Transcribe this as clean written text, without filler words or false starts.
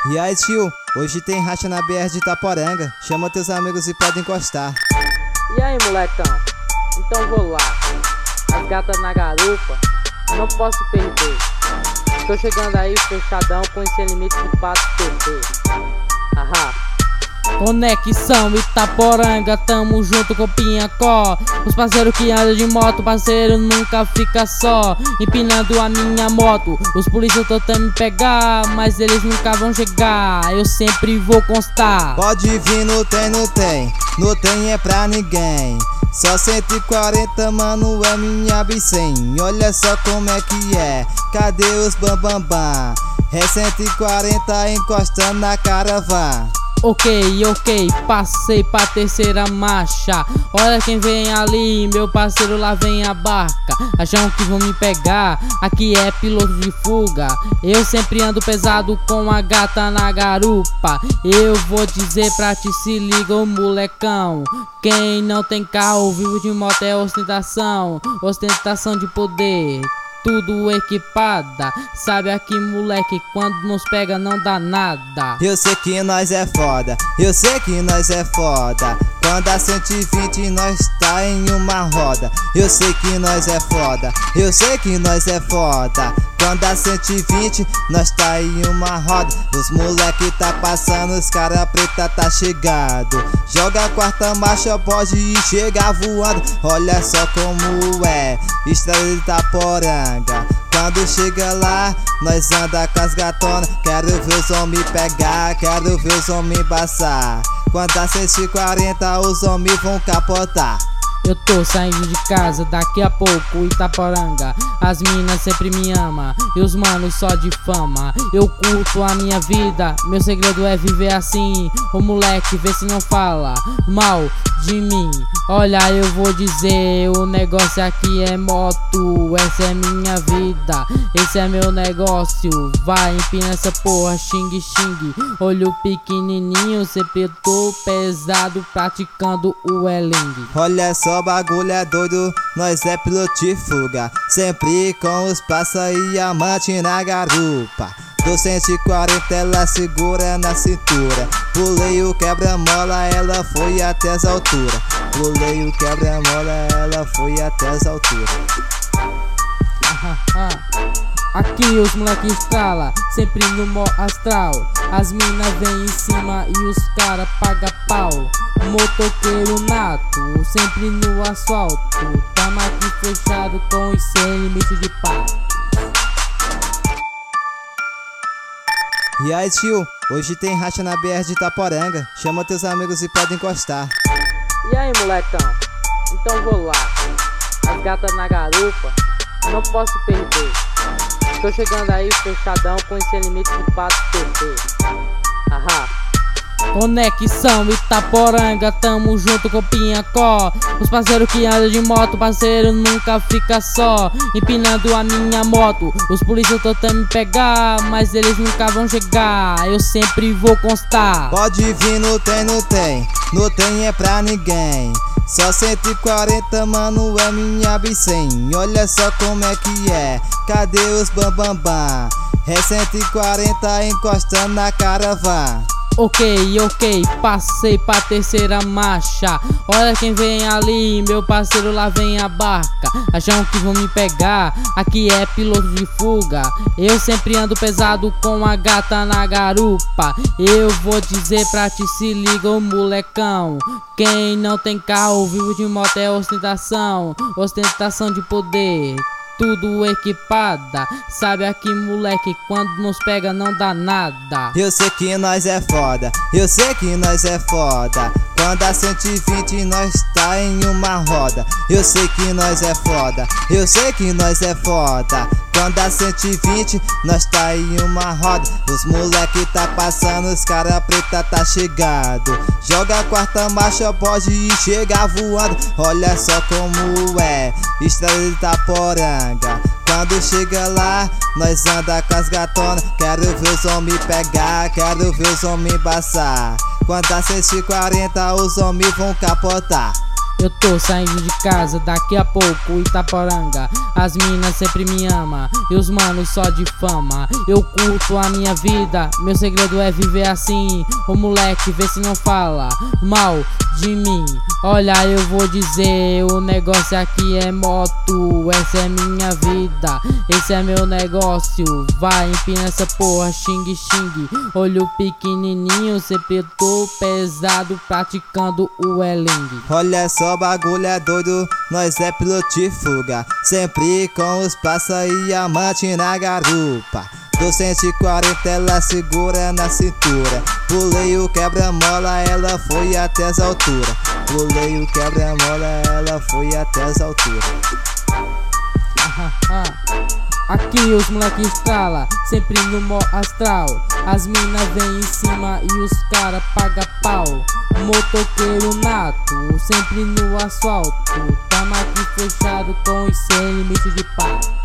E aí, tio, hoje tem racha na BR de Itaporanga. Chama teus amigos e pode encostar. E aí, molecão? Então vou lá. As gatas na garupa, não posso perder. Tô chegando aí fechadão com esse limite de pato PT. Ahá. Conexão Itaporanga, tamo junto com Pinhacó. Os parceiros que andam de moto, parceiro nunca fica só. Empinando a minha moto, os polícias tentam me pegar, mas eles nunca vão chegar, eu sempre vou constar. Pode vir, não tem é pra ninguém. Só 140, mano, é minha bicem. Olha só como é que é, cadê os bambambam? É 140 encostando na caravana. Ok, passei pra terceira marcha. Olha quem vem ali, meu parceiro, lá vem a barca. Acham que vão me pegar, aqui é piloto de fuga. Eu sempre ando pesado com a gata na garupa. Eu vou dizer pra ti, se liga ô molecão. Quem não tem carro vivo de moto é ostentação. Ostentação de poder, tudo equipada. Sabe aqui, moleque, quando nos pega não dá nada. Eu sei que nós é foda, eu sei que nós é foda. Quando a 120 nós tá em uma roda. Eu sei que nós é foda, eu sei que nós é foda. Quando a 120 nós tá em uma roda. Os moleque tá passando, os cara preta tá chegando. Joga a quarta marcha, pode ir chegar voando. Olha só como é, estrada de Itaporanga. Quando chega lá, nós anda com as gatonas. Quero ver os homens pegar, quero ver os homens embaçar. Quando a 140 os homens vão capotar. Eu tô saindo de casa, daqui a pouco Itaporanga. As minas sempre me amam e os manos só de fama. Eu curto a minha vida, meu segredo é viver assim. O moleque vê se não fala mal de mim. Olha, eu vou dizer, o negócio aqui é moto. Essa é minha vida, esse é meu negócio. Vai, empina essa porra, xing xing. Olho pequenininho, sempre tô pesado praticando o eling. Olha só, bagulho é doido, nós é piloto de fuga. Sempre com os passa e amante na garupa. Do 140 ela segura na cintura. Pulei o quebra-mola, ela foi até as alturas. Pulei o quebra-mola, ela foi até as alturas. Aqui os moleques escala, sempre no mó astral. As minas vem em cima e os cara paga pau. Motoqueiro nato, sempre no asfalto. Tamo aqui fechado com os sem limite de pau. E aí, tio, hoje tem racha na BR de Itaporanga. Chama teus amigos e pode encostar. E aí, molecão? Então vou lá. As gatas na garupa, não posso perder. Tô chegando aí fechadão com esse limite de pato PT. Ahá. Conexão Itaporanga, tamo junto com Pinhacó. Os parceiros que andam de moto, parceiro nunca fica só. Empinando a minha moto, os polícias tentam me pegar, mas eles nunca vão chegar, eu sempre vou constar. Pode vir, não tem é pra ninguém. Só 140, mano, é minha bicem. Olha só como é que é, cadê os bambambam? É 140 encostando na caravana. Ok, passei pra terceira marcha. Olha quem vem ali, meu parceiro, lá vem a barca. Acham que vão me pegar, aqui é piloto de fuga. Eu sempre ando pesado com a gata na garupa. Eu vou dizer pra ti, se liga ô molecão. Quem não tem carro vivo de moto é ostentação. Ostentação de poder, tudo equipada. Sabe aqui, moleque, quando nos pega não dá nada. Eu sei que nós é foda, eu sei que nós é foda. Quando a 120 nós tá em uma roda. Eu sei que nós é foda, eu sei que nós é foda. Quando a 120 nós tá em uma roda. Os moleque tá passando, os cara preta tá chegando. Joga a quarta marcha, pode ir chegar voando. Olha só como é, estrada de Itaporanga. Quando chega lá, nós anda com as gatonas. Quero ver os homens pegar, quero ver os homens embaçar. Quando a 140 os homens vão capotar. Eu tô saindo de casa, daqui a pouco Itaporanga. As minas sempre me amam e os manos só de fama. Eu curto a minha vida, meu segredo é viver assim. Ô moleque, vê se não fala mal de mim. Olha, eu vou dizer, o negócio aqui é moto. Essa é minha vida, esse é meu negócio. Vai, empina essa porra, xing xing. Olho pequenininho, sempre tô pesado praticando o eling. Olha só, bagulho é doido, nós é piloto de fuga, sempre com os praça e amante na garupa. Do 140 ela segura na cintura. Pulei o quebra-mola, ela foi até as alturas. Pulei o quebra-mola, ela foi até as alturas. Aqui os moleque escala, sempre no mó astral. As mina vem em cima e os cara paga pau. Motoqueiro nato, sempre no asfalto. Tamo aqui fechado com os sem limite de pau.